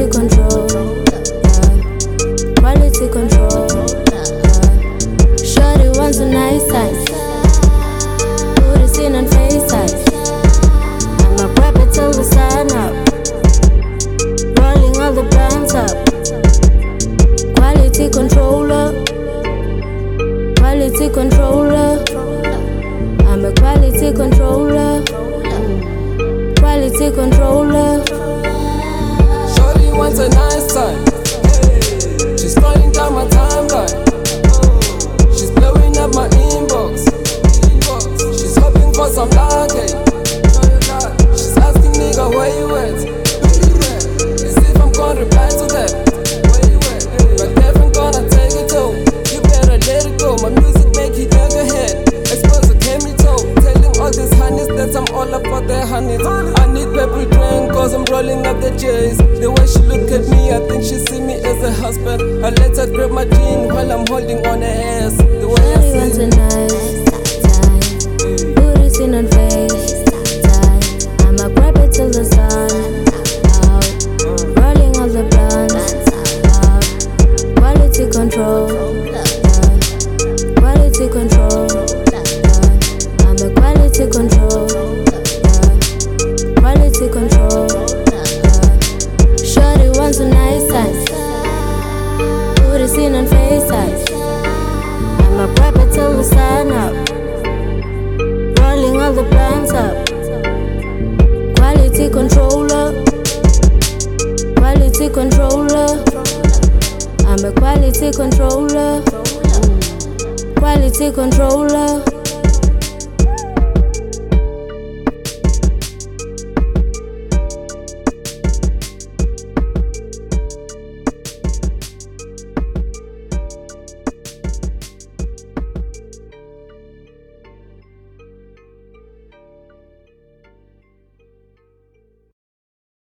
control, quality control. Shorty wants a nice size, put it in on face size. I'ma grab it till the sun up, rolling all the plans up. Quality controller, quality controller. I'm a quality controller, quality controller. Shorty wants a nice time. She's scrolling down my timeline. She's blowing up my inbox. She's hoping for some lucky. She's asking nigga where you at. As if I'm gonna reply to that. But Kevin gonna take it too. You better let it go. My music make you dug ahead. Expose the chemical. Telling all these honeys that I'm all about their honeys. I need purple drink cause I'm rolling up the J's. The way she look at me, I think she see me as a husband. I let her grab my jean while I'm holding on her ass. The way I Shorty wants a nice time, put it in on face time. I'ma grab it till the sun out, rolling all the blunts out. Quality control, quality control. I'm a quality control, quality control. Shorty wants a nice size, put it in on face size. I'ma grab it till the sun up, rolling all the plans up. Quality controller, quality controller. I'm a quality controller, quality controller.